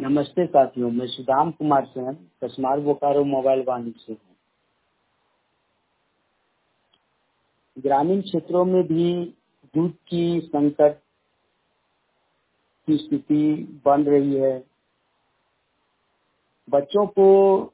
नमस्ते साथियों, मैं सुदाम कुमार सेन कसमार बोकारो मोबाइल वाणिज्य से हूँ। ग्रामीण क्षेत्रों में भी दूध की संकट की स्थिति बन रही है। बच्चों को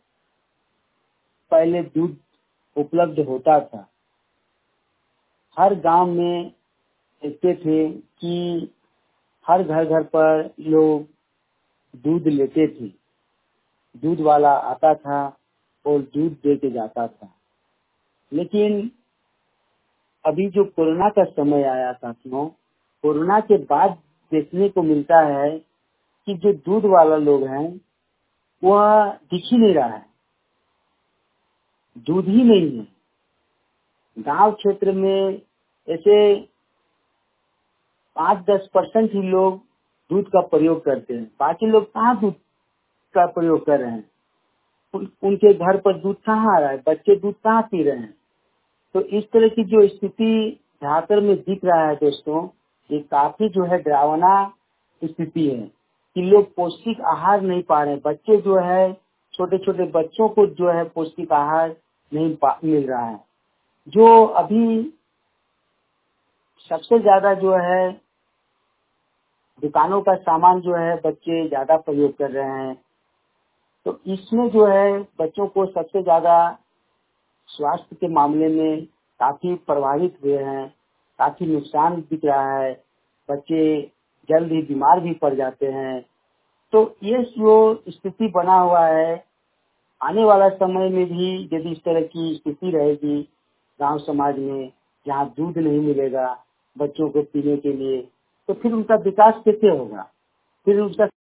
पहले दूध उपलब्ध होता था। हर गांव में देखते थे कि हर घर घर पर लोग दूध लेते थे। दूध वाला आता था और दूध दे के जाता था। लेकिन अभी जो कोरोना का समय आया साथियों, कोरोना के बाद देखने को मिलता है कि जो दूध वाला लोग हैं वह दिख ही नहीं रहा है, दूध ही नहीं है। गांव क्षेत्र में ऐसे 5-10% ही लोग दूध का प्रयोग करते हैं। बाकी लोग कहाँ दूध का प्रयोग कर रहे हैं? उनके घर पर दूध कहाँ आ रहा है? बच्चे दूध कहाँ पी रहे हैं? तो इस तरह की जो स्थिति झारखंड में दिख रहा है दोस्तों, ये काफी जो है डरावना स्थिति है कि लोग पौष्टिक आहार नहीं पा रहे। बच्चे जो है, छोटे छोटे बच्चों को जो है पौष्टिक आहार नहीं मिल रहा है। जो अभी सबसे ज्यादा जो है दुकानों का सामान जो है बच्चे ज्यादा प्रयोग कर रहे हैं। तो इसमें जो है बच्चों को सबसे ज्यादा स्वास्थ्य के मामले में काफी प्रभावित हुए हैं, काफी नुकसान दिख रहा है। बच्चे जल्द ही बीमार भी पड़ जाते हैं। तो ये जो स्थिति बना हुआ है, आने वाला समय में भी यदि इस तरह की स्थिति रहेगी गांव समाज में, जहां दूध नहीं मिलेगा बच्चों को पीने के लिए, तो फिर उनका विकास कैसे होगा? फिर उनका